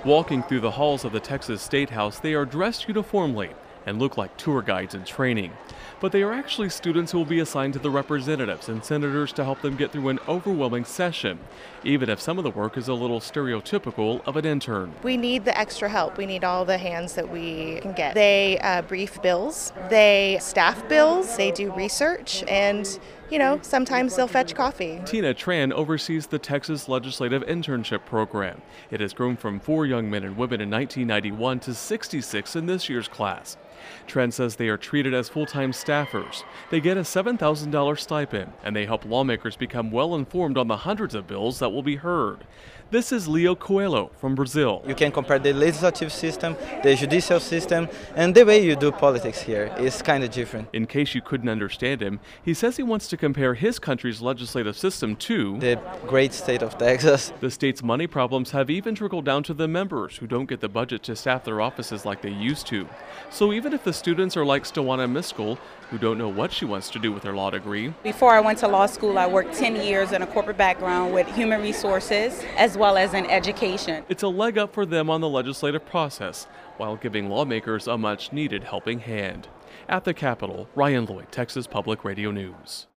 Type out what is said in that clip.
Walking through the halls of the Texas State House, they are dressed uniformly and look like tour guides in training. But they are actually students who will be assigned to the representatives and senators to help them get through an overwhelming session, even if some of the work is a little stereotypical of an intern. We need the extra help. We need all the hands that we can get. They brief bills, they staff bills, they do research, and sometimes they'll fetch coffee. Tina Tran oversees the Texas Legislative Internship Program. It has grown from 4 young men and women in 1991 to 66 in this year's class. Tran says they are treated as full-time staffers. They get a $7,000 stipend, and they help lawmakers become well-informed on the hundreds of bills that will be heard. This is Leo Coelho from Brazil. You can compare the legislative system, the judicial system, and the way you do politics here is kind of different. In case you couldn't understand him, he says he wants to compare his country's legislative system to the great state of Texas. The state's money problems have even trickled down to the members who don't get the budget to staff their offices like they used to. So even if the students are like Stawana Miskell, who don't know what she wants to do with her law degree. Before I went to law school, I worked 10 years in a corporate background with human resources as well as in education. It's a leg up for them on the legislative process, while giving lawmakers a much-needed helping hand. At the Capitol, Ryan Lloyd, Texas Public Radio News.